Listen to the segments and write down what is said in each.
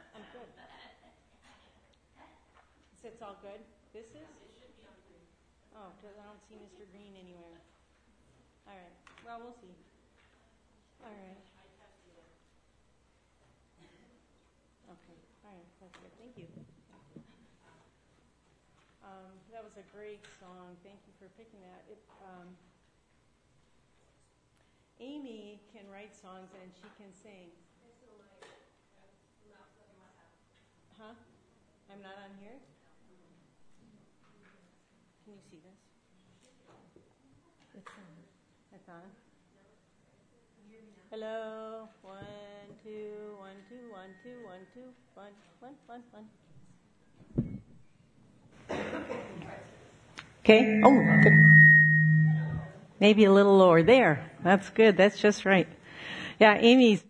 I'm good. It's all good? This is? Oh, because I don't see Mr. Green anywhere. All right. Well, we'll see. All right. Okay. All right. That's good. Thank you. That was a great song. Thank you for picking that. Amy can write songs and she can sing. Huh? I'm not on here? Can you see this? It's on. Hello. 1, 2, 1, 2, 1, 2, 1, 2, 1, 1, 1, 1. Okay. Oh, good. Maybe a little lower. There. That's good. That's just right. Yeah, Amy's.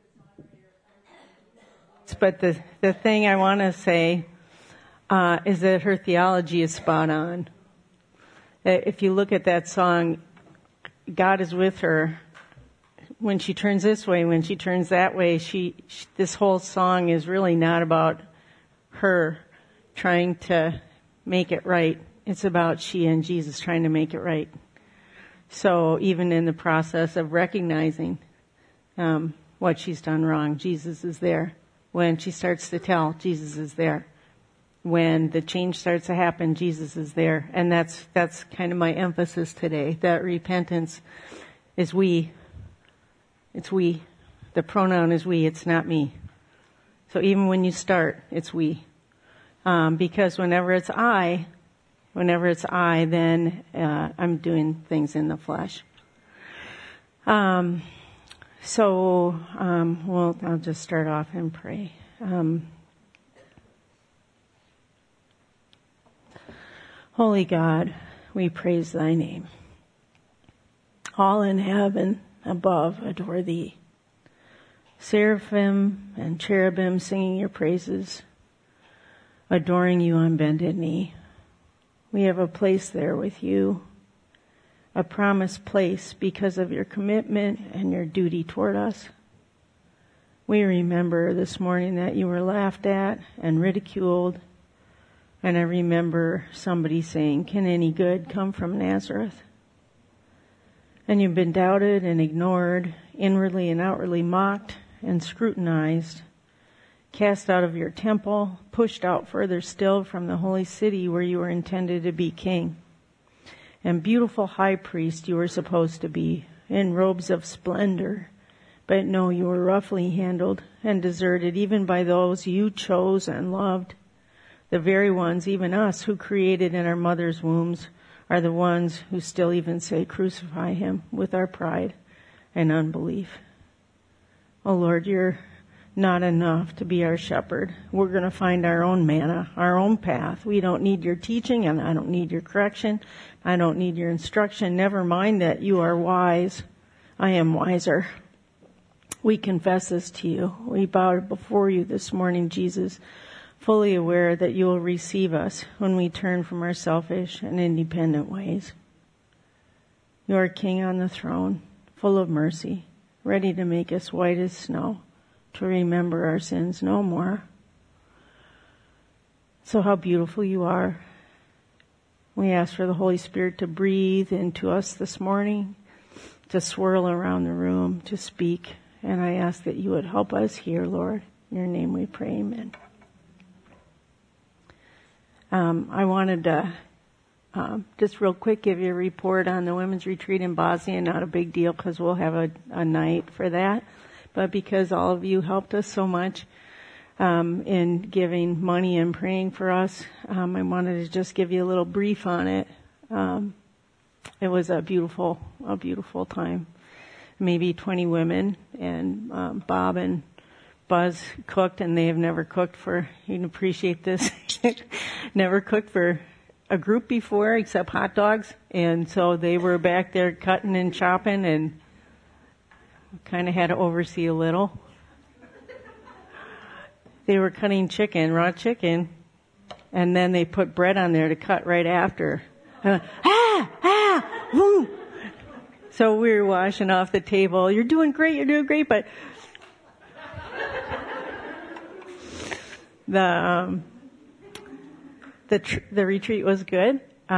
But the thing I want to say is that her theology is spot on. If you look at that song, God is with her. When she turns this way, when she turns that way, this whole song is really not about her trying to make it right. It's about she and Jesus trying to make it right. So even in the process of recognizing what she's done wrong, Jesus is there. When she starts to tell, Jesus is there. When the change starts to happen, Jesus is there. And that's kind of my emphasis today, that repentance is we. It's we. The pronoun is we, it's not me. So even when you start, it's we. Because whenever it's I, then I'm doing things in the flesh. I'll just start off and pray. Holy God, we praise thy name. All in heaven above adore thee. Seraphim and cherubim singing your praises, adoring you on bended knee. We have a place there with you, a promised place because of your commitment and your duty toward us. We remember this morning that you were laughed at and ridiculed. And I remember somebody saying, can any good come from Nazareth? And you've been doubted and ignored, inwardly and outwardly mocked and scrutinized, cast out of your temple, pushed out further still from the holy city where you were intended to be king. And beautiful high priest you were supposed to be, in robes of splendor. But no, you were roughly handled and deserted even by those you chose and loved. The very ones, even us, who created in our mother's wombs, are the ones who still even say, crucify him, with our pride and unbelief. Oh Lord, you're not enough to be our shepherd. We're going to find our own manna, our own path. We don't need your teaching, and I don't need your correction. I don't need your instruction. Never mind that you are wise. I am wiser. We confess this to you. We bow before you this morning, Jesus, fully aware that you will receive us when we turn from our selfish and independent ways. You are King on the throne, full of mercy, ready to make us white as snow, to remember our sins no more. So how beautiful you are. We ask for the Holy Spirit to breathe into us this morning, to swirl around the room, to speak. And I ask that you would help us here, Lord. In your name we pray, amen. I wanted to just real quick give you a report on the women's retreat in Bosnia. Not a big deal because we'll have a night for that. But because all of you helped us so much in giving money and praying for us, I wanted to just give you a little brief on it. It was a beautiful time. Maybe 20 women, and Bob and Buzz cooked, and they have never cooked for, you can appreciate this, never cooked for a group before except hot dogs. And so they were back there cutting and chopping and kind of had to oversee a little. They were cutting chicken, raw chicken, and then they put bread on there to cut right after. Woo! So we were washing off the table. You're doing great, but The retreat was good.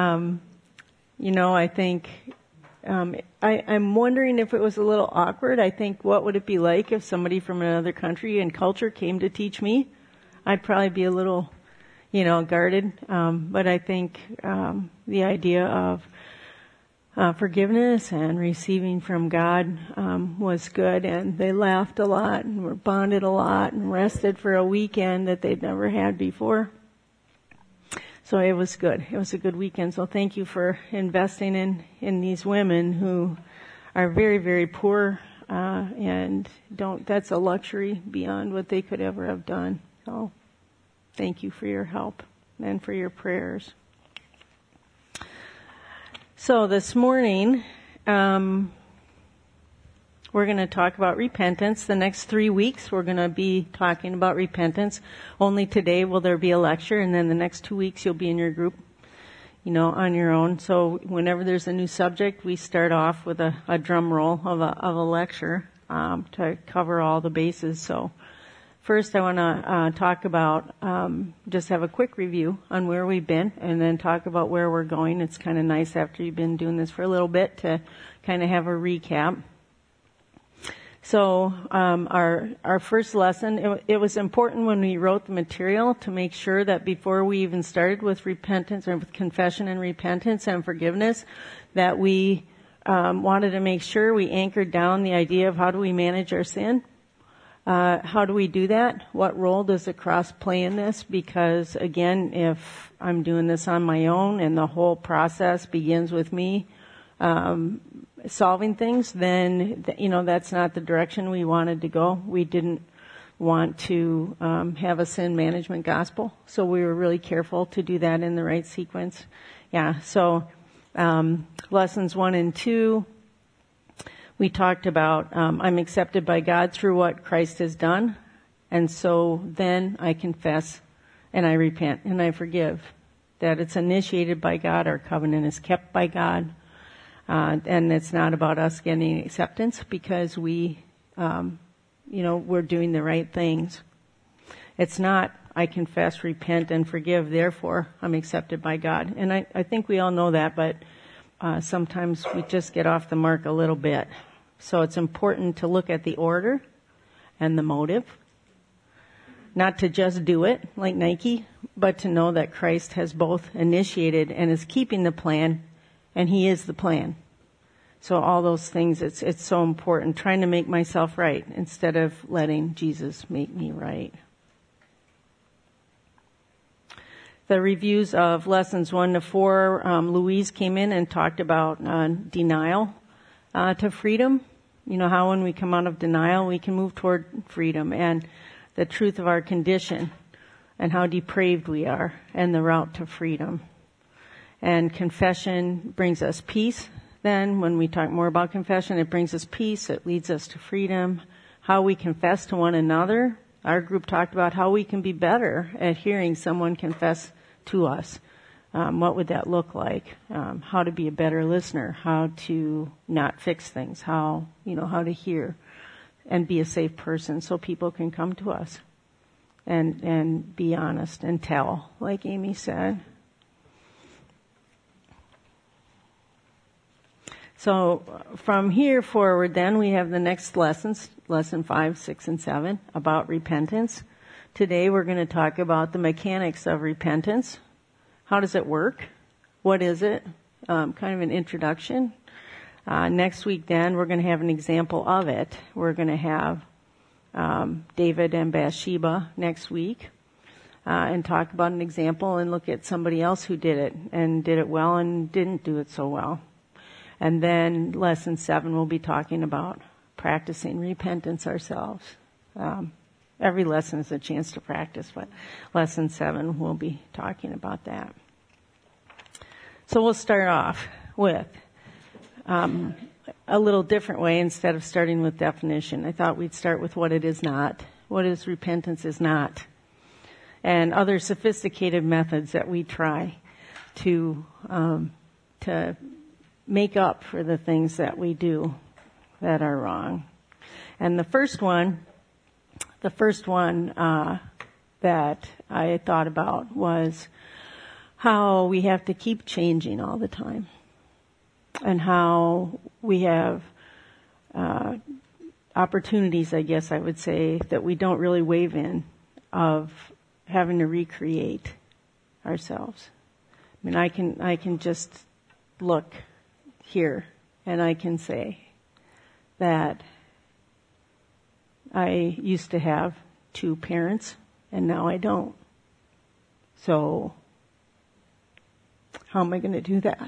I think I'm wondering if it was a little awkward. I think what would it be like if somebody from another country and culture came to teach me? I'd probably be a little, guarded. But I think the idea of forgiveness and receiving from God was good, and they laughed a lot and were bonded a lot and rested for a weekend that they'd never had before. So it was good. It was a good weekend. So thank you for investing in these women who are very, very poor and that's a luxury beyond what they could ever have done. So thank you for your help and for your prayers. So this morning, we're going to talk about repentance. The next 3 weeks, we're going to be talking about repentance. Only today will there be a lecture, and then the next 2 weeks you'll be in your group, on your own. So whenever there's a new subject, we start off with a drum roll of a lecture to cover all the bases. So first, I want to talk about, just have a quick review on where we've been and then talk about where we're going. It's kind of nice after you've been doing this for a little bit to kind of have a recap. So, our first lesson, it was important when we wrote the material to make sure that before we even started with repentance or with confession and repentance and forgiveness, that we wanted to make sure we anchored down the idea of how do we manage our sin. How do we do that? What role does the cross play in this? Because again, if I'm doing this on my own and the whole process begins with me, solving things, then, that's not the direction we wanted to go. We didn't want to, have a sin management gospel. So we were really careful to do that in the right sequence. Yeah. So, lessons 1 and 2. We talked about, I'm accepted by God through what Christ has done. And so then I confess and I repent and I forgive. That it's initiated by God, our covenant is kept by God. And it's not about us getting acceptance because we, we're doing the right things. It's not, I confess, repent, and forgive, therefore I'm accepted by God. And I think we all know that, but sometimes we just get off the mark a little bit. So it's important to look at the order and the motive. Not to just do it like Nike, but to know that Christ has both initiated and is keeping the plan, and He is the plan. So all those things, it's so important. Trying to make myself right instead of letting Jesus make me right. The reviews of lessons 1 to 4, Louise came in and talked about denial to freedom. How when we come out of denial, we can move toward freedom, and the truth of our condition and how depraved we are and the route to freedom. And confession brings us peace. Then when we talk more about confession, it brings us peace. It leads us to freedom. How we confess to one another. Our group talked about how we can be better at hearing someone confess to us. What would that look like? How to be a better listener. How to not fix things. How to hear and be a safe person so people can come to us and be honest and tell, like Amy said. So from here forward, then we have the next lessons, lesson 5, 6, and 7, about repentance. Today we're going to talk about the mechanics of repentance. How does it work? What is it? Kind of an introduction. Next week, then, we're going to have an example of it. We're going to have David and Bathsheba next week and talk about an example and look at somebody else who did it and did it well and didn't do it so well. And then lesson 7, we'll be talking about practicing repentance ourselves. Every lesson is a chance to practice, but lesson 7, we'll be talking about that. So we'll start off with a little different way instead of starting with definition. I thought we'd start with what it is not. What is repentance is not. And other sophisticated methods that we try to make up for the things that we do that are wrong. And the first one that I thought about was how we have to keep changing all the time, and how we have opportunities, I guess I would say, that we don't really wave in, of having to recreate ourselves. I mean, I can just look here and I can say that I used to have 2 parents and now I don't. So how am I going to do that?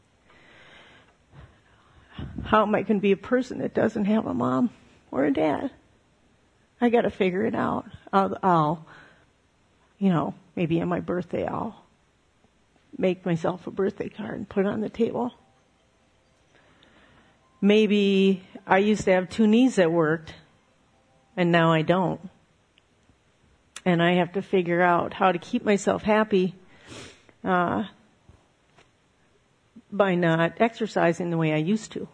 How am I going to be a person that doesn't have a mom or a dad? I got to figure it out. I'll, maybe on my birthday I'll make myself a birthday card and put it on the table. Maybe I used to have 2 knees that worked and now I don't. And I have to figure out how to keep myself happy by not exercising the way I used to.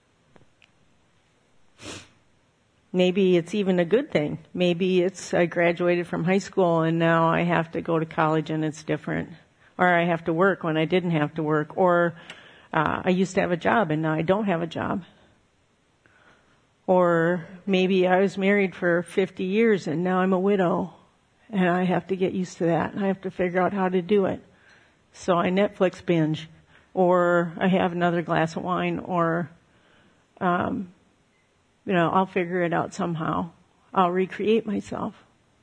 Maybe it's even a good thing. Maybe it's I graduated from high school and now I have to go to college and it's different. Or I have to work when I didn't have to work. Or I used to have a job and now I don't have a job. Or maybe I was married for 50 years and now I'm a widow and I have to get used to that. I have to figure out how to do it. So I Netflix binge, or I have another glass of wine, or I'll figure it out somehow. I'll recreate myself.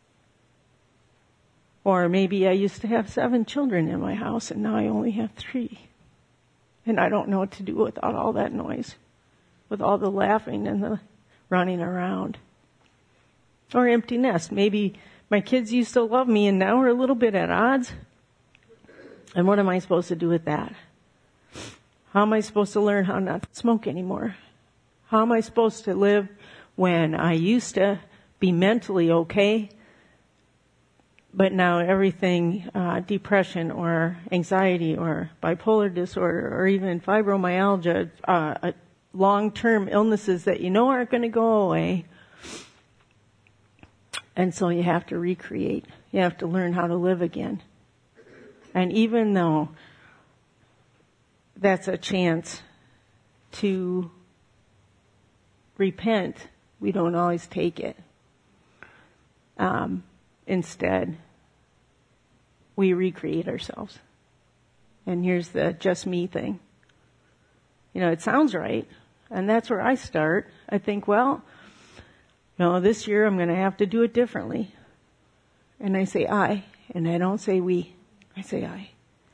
Or maybe I used to have 7 children in my house and now I only have 3. And I don't know what to do without all that noise, with all the laughing and the running around. Or empty nest. Maybe my kids used to love me and now we're a little bit at odds. And what am I supposed to do with that? How am I supposed to learn how not to smoke anymore? How am I supposed to live when I used to be mentally okay, but now everything, depression or anxiety or bipolar disorder or even fibromyalgia, long-term illnesses that aren't going to go away. And so you have to recreate. You have to learn how to live again. And even though that's a chance to repent, we don't always take it. Instead, we recreate ourselves. And here's the just me thing. It sounds right. And that's where I start. I think, this year I'm going to have to do it differently. And I say I, and I don't say we. I say I.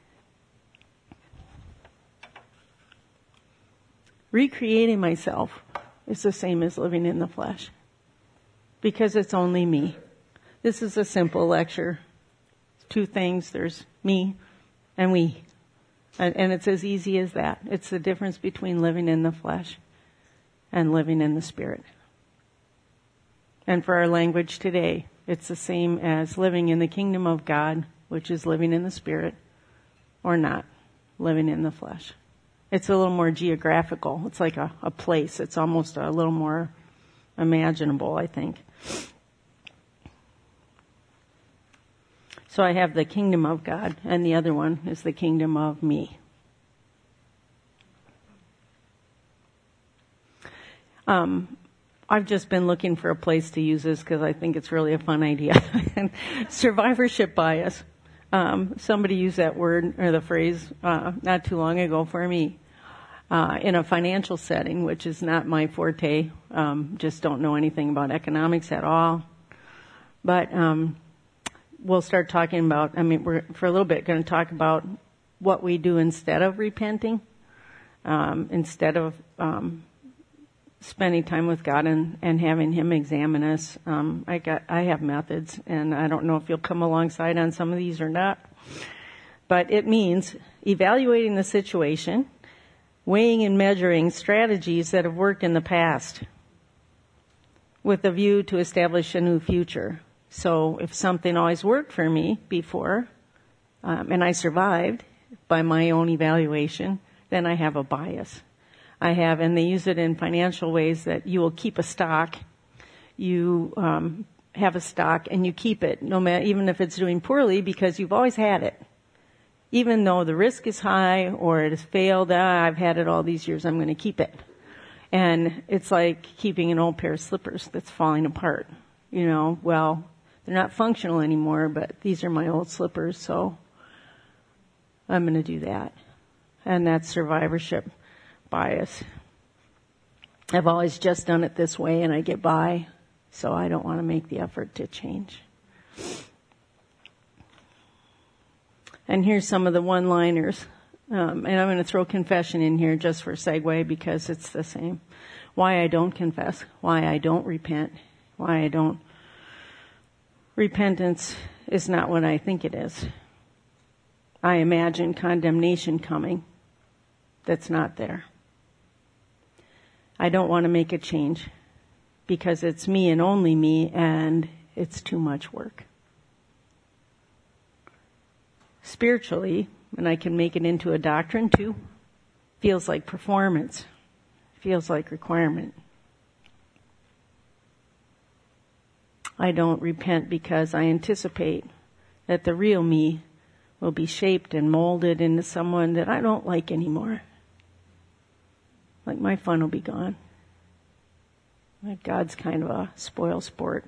Recreating myself is the same as living in the flesh, because it's only me. This is a simple lecture. 2 things. There's me and we. And it's as easy as that. It's the difference between living in the flesh and living in the Spirit. And for our language today, it's the same as living in the kingdom of God, which is living in the Spirit, or not living in the flesh. It's a little more geographical. It's like a place. It's almost a little more imaginable, I think. So I have the kingdom of God, and the other one is the kingdom of me. I've just been looking for a place to use this because I think it's really a fun idea. Survivorship bias. Somebody used that word or the phrase not too long ago for me in a financial setting, which is not my forte. Just don't know anything about economics at all. But we'll start talking about, we're for a little bit going to talk about what we do instead of repenting, instead of spending time with God and having Him examine us. I have methods, and I don't know if you'll come alongside on some of these or not. But it means evaluating the situation, weighing and measuring strategies that have worked in the past with a view to establish a new future. So if something always worked for me before, and I survived by my own evaluation, then I have a bias. And they use it in financial ways that you will keep a stock. You have a stock and you keep it, no matter, even if it's doing poorly, because you've always had it. Even though the risk is high or it has failed, I've had it all these years, I'm going to keep it. And it's like keeping an old pair of slippers that's falling apart. Well, they're not functional anymore, but these are my old slippers, so I'm going to do that. And that's survivorship bias. I've always just done it this way and I get by, so I don't want to make the effort to change. And here's some of the one-liners. And I'm going to throw confession in here just for segue because it's the same. Why I don't confess, why I don't repent, why I don't. Repentance is not what I think it is. I imagine condemnation coming that's not there. I don't want to make a change because it's me and only me, and it's too much work. Spiritually, and I can make it into a doctrine too, feels like performance, feels like requirement. I don't repent because I anticipate that the real me will be shaped and molded into someone that I don't like anymore. Like my fun will be gone. Like God's kind of a spoil sport.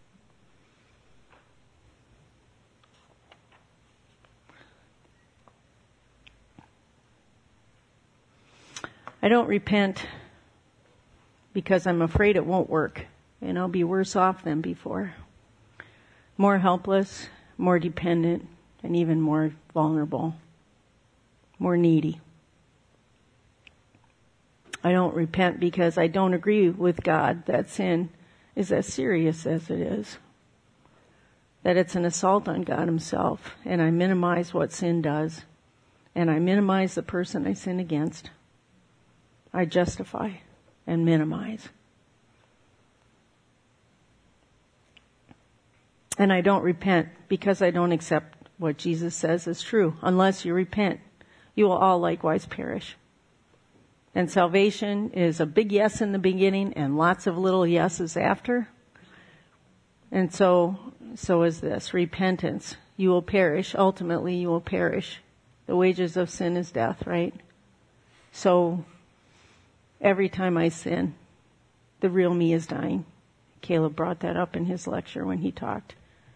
I don't repent because I'm afraid it won't work and I'll be worse off than before. More helpless, more dependent, and even more vulnerable. More needy. I don't repent because I don't agree with God that sin is as serious as it is. That it's an assault on God himself, and I minimize what sin does, and I minimize the person I sin against. I justify and minimize. And I don't repent because I don't accept what Jesus says is true. Unless you repent, you will all likewise perish. And salvation is a big yes in the beginning and lots of little yeses after. And so is this. Repentance. You will perish. Ultimately, you will perish. The wages of sin is death, right? So every time I sin, the real me is dying. Caleb brought that up in his lecture when he talked.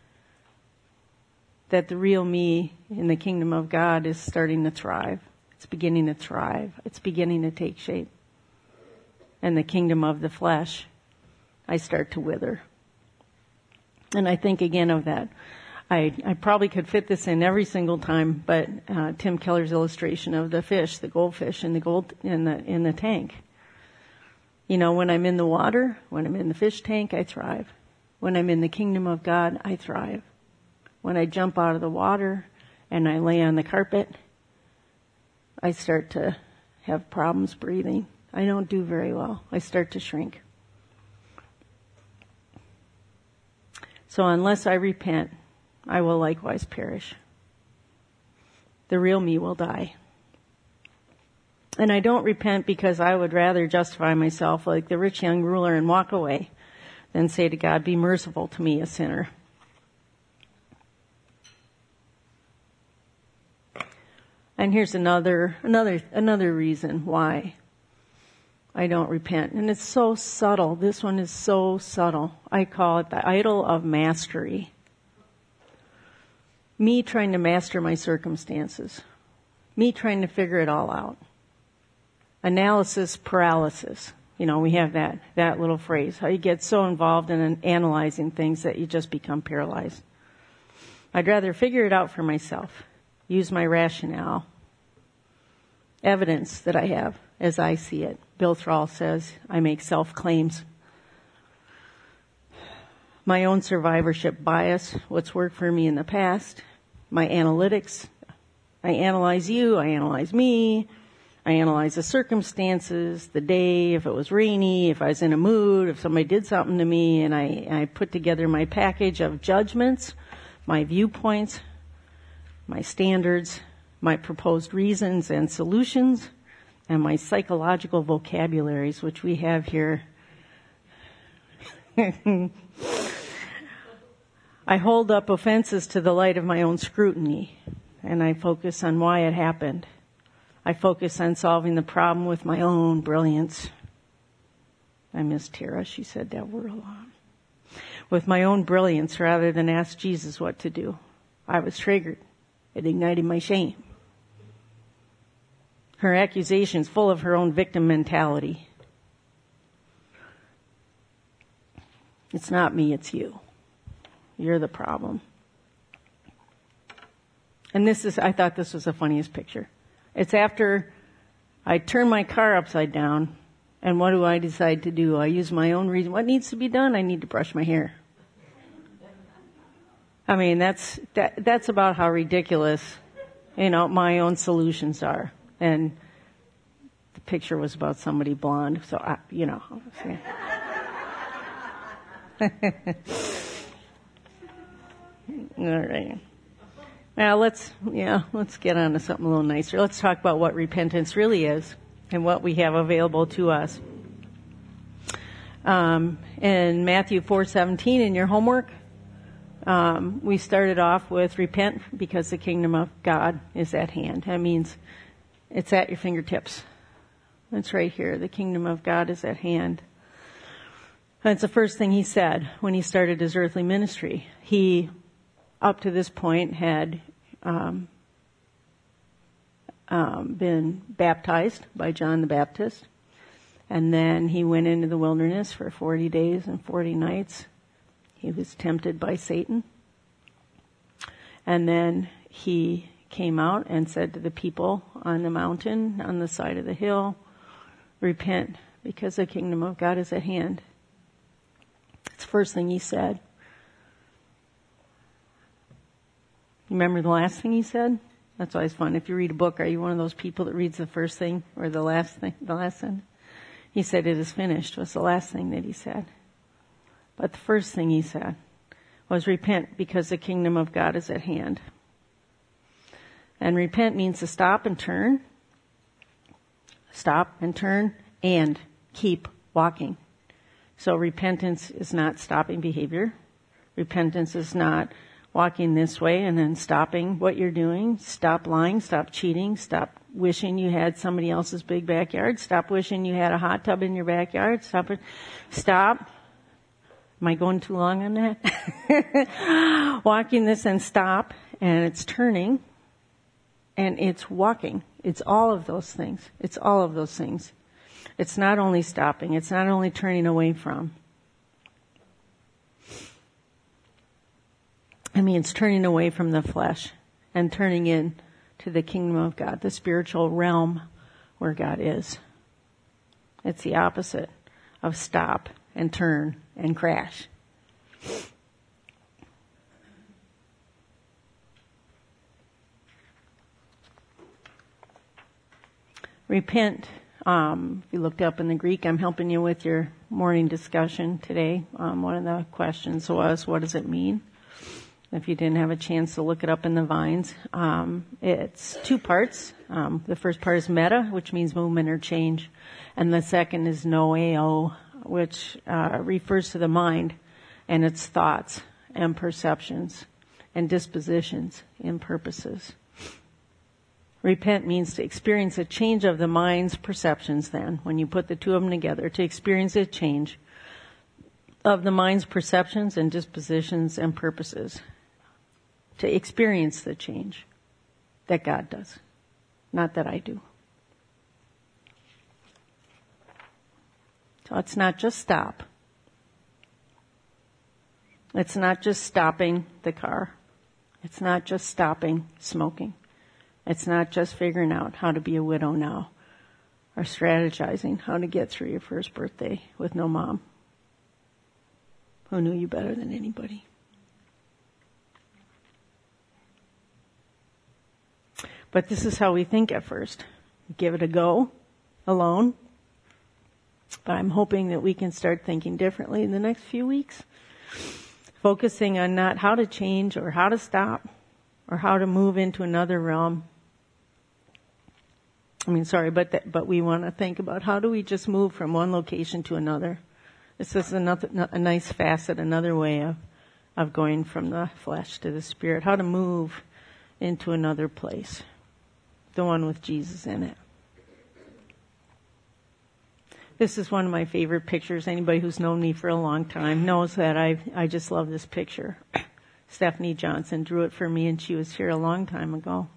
That the real me in the kingdom of God is starting to thrive. It's beginning to thrive. It's beginning to take shape. And the kingdom of the flesh, I start to wither. And I think again of that. I probably could fit this in every single time, but Tim Keller's illustration of the fish, the goldfish in the tank. When I'm in the water, when I'm in the fish tank, I thrive. When I'm in the kingdom of God, I thrive. When I jump out of the water and I lay on the carpet, I start to have problems breathing. I don't do very well. I start to shrink. So unless I repent, I will likewise perish. The real me will die. And I don't repent because I would rather justify myself like the rich young ruler and walk away than say to God, be merciful to me, a sinner. And here's another reason why I don't repent. And it's so subtle. This one is so subtle. I call it the idol of mastery. Me trying to master my circumstances. Me trying to figure it all out. Analysis paralysis. We have that little phrase. How you get so involved in analyzing things that you just become paralyzed. I'd rather figure it out for myself. Use my rationale. Evidence that I have as I see it. Bill Thrall says, I make self-claims. My own survivorship bias, what's worked for me in the past. My analytics. I analyze you, I analyze me. I analyze the circumstances, the day, if it was rainy, if I was in a mood, if somebody did something to me, and I put together my package of judgments, my viewpoints, my standards, my proposed reasons and solutions, and my psychological vocabularies, which we have here. I hold up offenses to the light of my own scrutiny, and I focus on why it happened. I focus on solving the problem with my own brilliance. I miss Tara. She said that word a lot. With my own brilliance rather than ask Jesus what to do. I was triggered. It ignited my shame. Her accusations full of her own victim mentality. It's not me, it's you. You're the problem. And I thought this was the funniest picture. It's after I turn my car upside down, and what do I decide to do? I use my own reason. What needs to be done? I need to brush my hair. I mean, that's about how ridiculous, my own solutions are. And the picture was about somebody blonde, so All right. Now let's get on to something a little nicer. Let's talk about what repentance really is and what we have available to us. In Matthew 4:17 in your homework, we started off with repent because the kingdom of God is at hand. That means it's at your fingertips. It's right here. The kingdom of God is at hand. That's the first thing he said when he started his earthly ministry. He, up to this point, had been baptized by John the Baptist. And then he went into the wilderness for 40 days and 40 nights. He was tempted by Satan. And then he came out and said to the people on the mountain, on the side of the hill, repent because the kingdom of God is at hand. That's the first thing he said. Remember the last thing he said? That's always fun. If you read a book, are you one of those people that reads the first thing or the last sentence? He said, "It is finished," was the last thing that he said. But the first thing he said was repent because the kingdom of God is at hand. And repent means to stop and turn. Stop and turn and keep walking. So repentance is not stopping behavior. Repentance is not walking this way and then stopping what you're doing. Stop lying, stop cheating, stop wishing you had somebody else's big backyard. Stop wishing you had a hot tub in your backyard. Stop it. Stop. Am I going too long on that? Walking this and stop, and it's turning, and it's walking. It's all of those things. It's all of those things. It's not only stopping. It's not only turning away from. I mean, it's turning away from the flesh and turning in to the kingdom of God, the spiritual realm where God is. It's the opposite of stop and turn and crash. Repent. If you looked up in the Greek, I'm helping you with your morning discussion today. One of the questions was, what does it mean? If you didn't have a chance to look it up in the Vines, it's two parts. The first part is meta, which means movement or change. And the second is noeo, which refers to the mind and its thoughts and perceptions and dispositions and purposes. Repent means to experience a change of the mind's perceptions then, when you put the two of them together, to experience a change of the mind's perceptions and dispositions and purposes. To experience the change that God does, not that I do. So it's not just stop. It's not just stopping the car. It's not just stopping smoking. It's not just figuring out how to be a widow now or strategizing how to get through your first birthday with no mom who knew you better than anybody. But this is how we think at first. Give it a go alone. But I'm hoping that we can start thinking differently in the next few weeks. Focusing on not how to change or how to stop or how to move into another realm. But we want to think about how do we just move from one location to another. This is a nice facet, another way of going from the flesh to the spirit, how to move into another place, the one with Jesus in it. This is one of my favorite pictures. Anybody who's known me for a long time knows that I just love this picture. Stephanie Johnson drew it for me, and she was here a long time ago.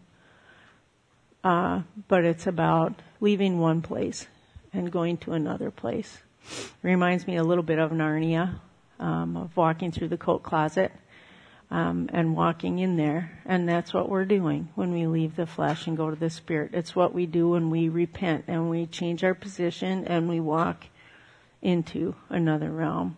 But it's about leaving one place and going to another place. Reminds me a little bit of Narnia, of walking through the coat closet, and walking in there. And that's what we're doing when we leave the flesh and go to the spirit. It's what we do when we repent and we change our position and we walk into another realm.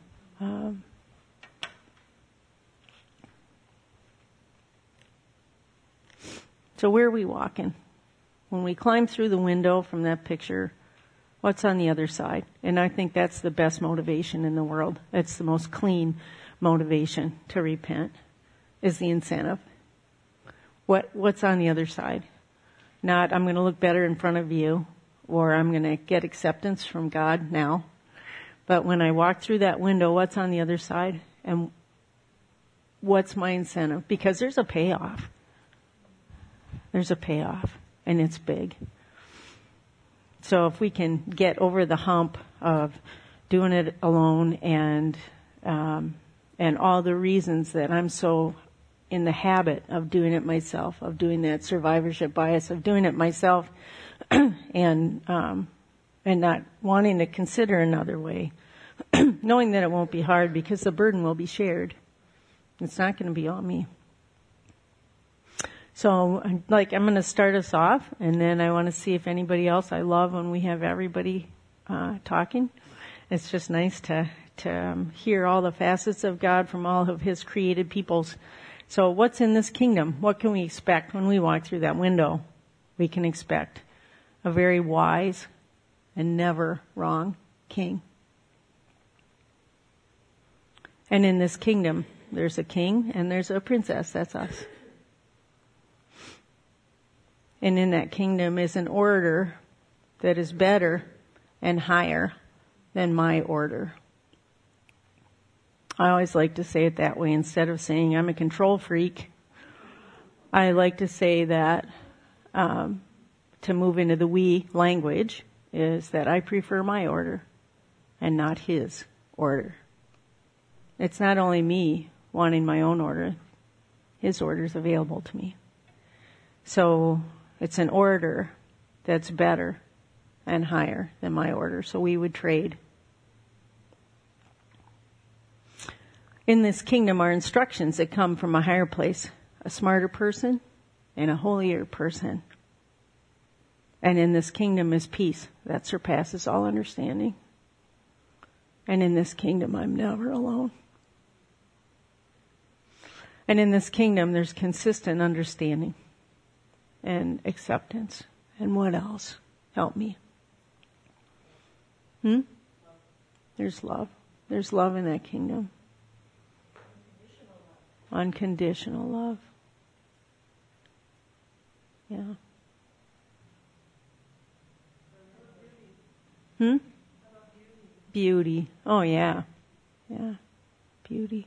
So where are we walking? When we climb through the window from that picture, what's on the other side? And I think that's the best motivation in the world. It's the most clean motivation to repent, is the incentive. What's on the other side? Not, I'm going to look better in front of you, or I'm going to get acceptance from God now. But when I walk through that window, what's on the other side? And what's my incentive? Because there's a payoff. There's a payoff, and it's big. So if we can get over the hump of doing it alone and all the reasons that I'm so in the habit of doing it myself, of doing that survivorship bias, of doing it myself, and not wanting to consider another way, knowing that it won't be hard because the burden will be shared. It's not going to be all me. So, I'm going to start us off, and then I want to see if anybody else. I love when we have everybody talking. It's just nice to hear all the facets of God from all of His created peoples. So, what's in this kingdom? What can we expect when we walk through that window? We can expect a very wise and never wrong king. And in this kingdom, there's a king and there's a princess. That's us. And in that kingdom is an order that is better and higher than my order. I always like to say it that way instead of saying I'm a control freak. I like to say that to move into the we language is that I prefer my order and not his order. It's not only me wanting my own order. His order is available to me. So it's an order that's better and higher than my order. So we would trade. In this kingdom are instructions that come from a higher place, a smarter person and a holier person. And in this kingdom is peace that surpasses all understanding. And in this kingdom, I'm never alone. And in this kingdom, there's consistent understanding and acceptance. And what else? Help me. There's love. There's love in that kingdom. Unconditional love. Yeah. Beauty. Oh, yeah. Yeah. Beauty.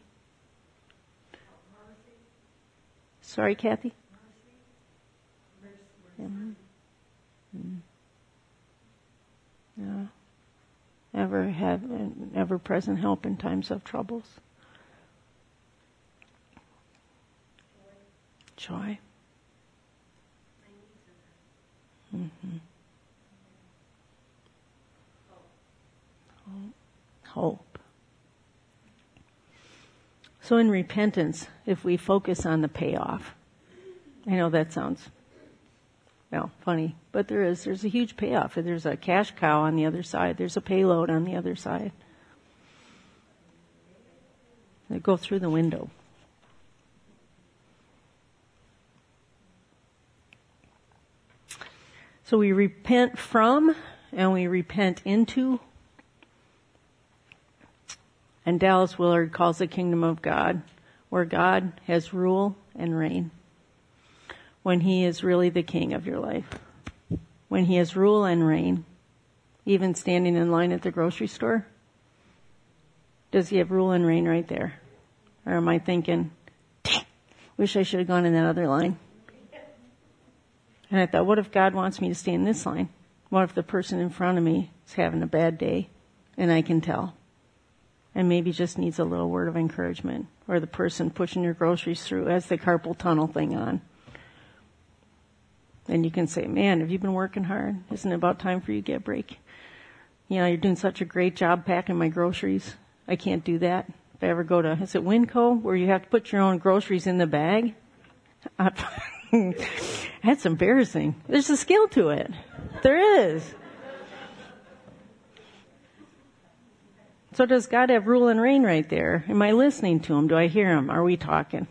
Sorry, Kathy? Yeah. Ever present help in times of troubles. Joy. Hope. So in repentance, if we focus on the payoff, I know that sounds, funny, but there's a huge payoff. There's a cash cow on the other side. There's a payload on the other side. They go through the window. So we repent from and we repent into. And Dallas Willard calls the kingdom of God where God has rule and reign. When He is really the king of your life. When He has rule and reign. Even standing in line at the grocery store. Does He have rule and reign right there? Or am I thinking, dang, wish I should have gone in that other line? And I thought, what if God wants me to stay in this line? What if the person in front of me is having a bad day and I can tell? And maybe just needs a little word of encouragement. Or the person pushing your groceries through has the carpal tunnel thing on. And you can say, man, have you been working hard? Isn't it about time for you to get a break? You know, you're doing such a great job packing my groceries. I can't do that. If I ever go to, is it Winco, where you have to put your own groceries in the bag? That's embarrassing. There's a skill to it. There is. So does God have rule and reign right there? Am I listening to him? Do I hear him? Are we talking?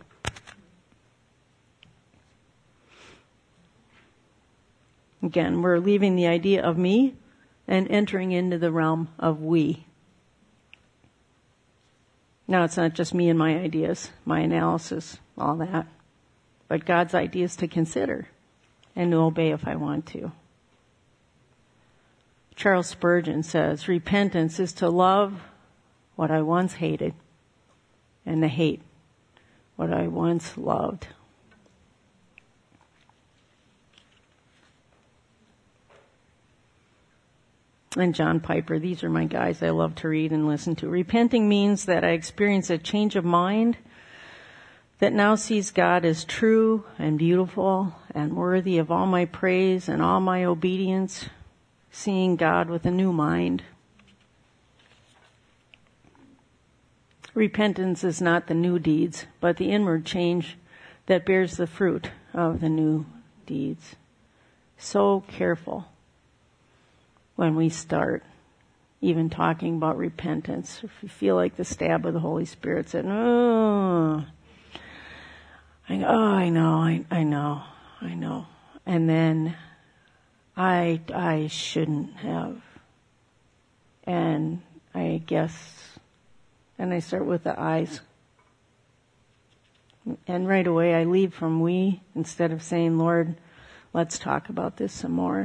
Again, we're leaving the idea of me and entering into the realm of we. Now, it's not just me and my ideas, my analysis, all that, but God's ideas to consider and to obey if I want to. Charles Spurgeon says, repentance is to love what I once hated and to hate what I once loved. And John Piper, these are my guys I love to read and listen to. Repenting means that I experience a change of mind that now sees God as true and beautiful and worthy of all my praise and all my obedience, seeing God with a new mind. Repentance is not the new deeds, but the inward change that bears the fruit of the new deeds. So careful when we start even talking about repentance. If you feel like the stab of the Holy Spirit said, I know. And then I shouldn't have. And I guess, and I start with the eyes. And right away I leave from we instead of saying, Lord, let's talk about this some more.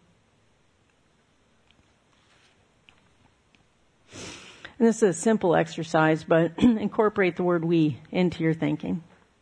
And this is a simple exercise, but incorporate the word we into your thinking.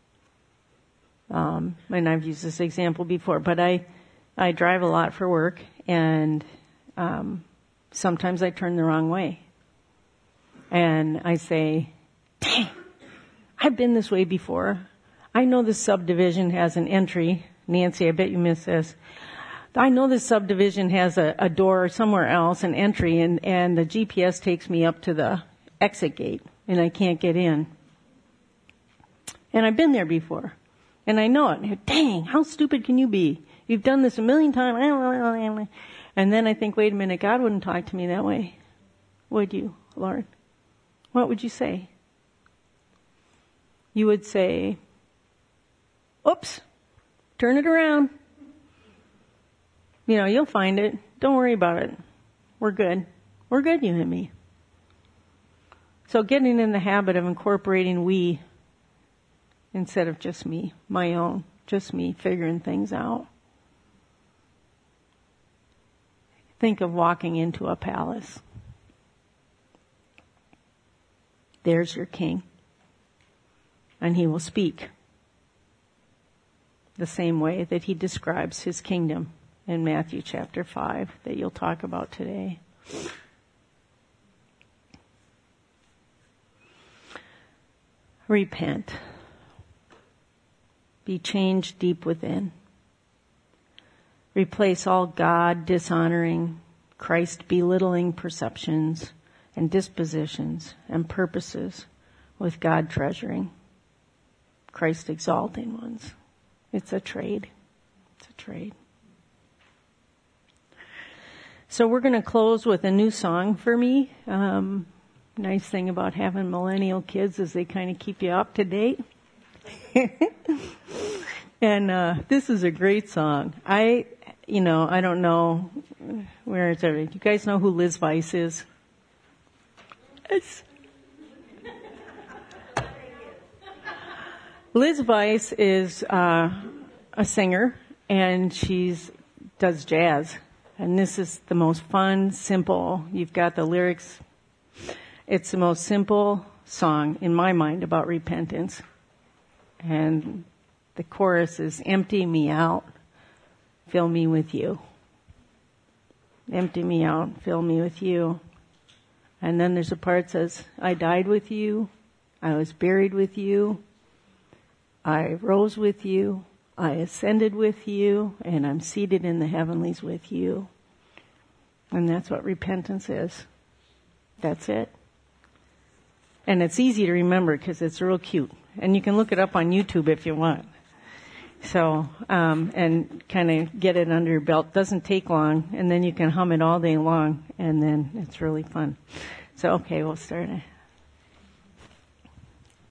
And I've used this example before, but I drive a lot for work, and sometimes I turn the wrong way. And I say, dang, I've been this way before. I know this subdivision has an entry. Nancy, I bet you missed this. I know this subdivision has a door somewhere else, an entry, and the GPS takes me up to the exit gate, and I can't get in. And I've been there before, and I know it. Dang, how stupid can you be? You've done this a million times. And then I think, wait a minute, God wouldn't talk to me that way. Would you, Lord? What would you say? You would say, oops, turn it around. You know, you'll find it. Don't worry about it. We're good. We're good, you and me. So getting in the habit of incorporating we instead of just me, my own, just me figuring things out. Think of walking into a palace. There's your king. And he will speak the same way that he describes his kingdom in Matthew chapter 5 that you'll talk about today. Repent. Be changed deep within. Replace all God dishonoring, Christ belittling perceptions and dispositions and purposes with God treasuring, Christ exalting ones. It's a trade. It's a trade. So we're going to close with a new song for me. Nice thing about having millennial kids is they kind of keep you up to date. And this is a great song. I don't know where it's at. You guys know who Liz Weiss is? Liz Weiss is a singer, and does jazz. And this is the most fun, simple. You've got the lyrics. It's the most simple, song in my mind about repentance. And the chorus is, empty me out, fill me with you. Empty me out, fill me with you. And then there's a part that says, I died with you, I was buried with you, I rose with you, I ascended with you, and I'm seated in the heavenlies with you. And that's what repentance is. That's it. And it's easy to remember because it's real cute. And you can look it up on YouTube if you want. So, and kind of get it under your belt. Doesn't take long, and then you can hum it all day long, and then it's really fun. So, okay, we'll start.